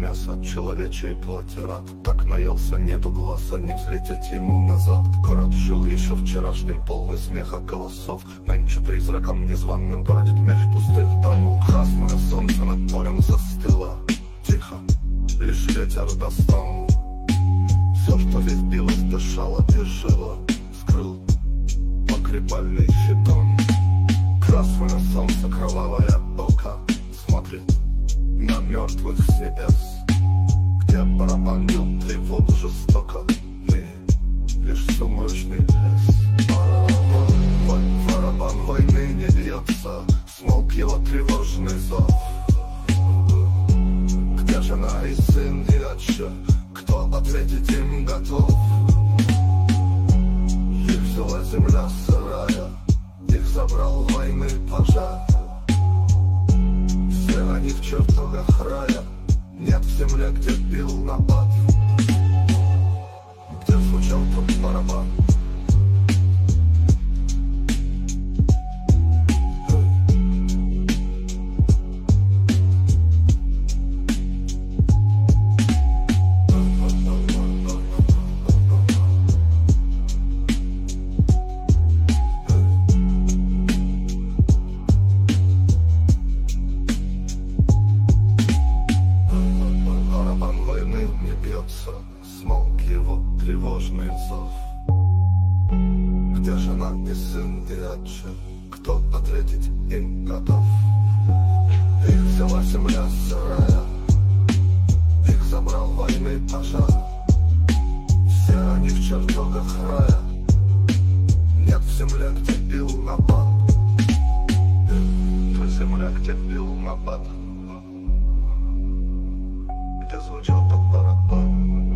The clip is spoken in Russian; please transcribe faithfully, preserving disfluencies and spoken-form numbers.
мяса, человечей плоти рад. Так наелся, нету глаза, не взлететь ему назад. Город жил еще вчерашним, полный смеха голосов. Нынче призраком незваным бродит меж пустых домов. Красное солнце над полем застыло, тихо, лишь ветер достал. Все, что здесь билось, дышало и жило, скрыл погребальный щитон. Красное солнце, кровавая ока, смотрит на мертвых с небес, где барабан бил тревогу жестоко. Мы лишь сумрачный лес. Барабан, барабан войны не бьется, смолк его тревожный зов. Где жена и сын и отче, кто ответить им готов? Их взяла земля сырая, их забрал войны пожар. Все они в чертогах рая, нет в земле, где бил напад, где звучал тот барабан. Смолк его тревожный зов. Где жена и сын и отче, кто ответить им готов? Их взяла земля сырая, их забрал войны пожар. Все они в чертогах рая, нет в земле, где бил напад. В земле, где бил напад, где звучал тот барабан.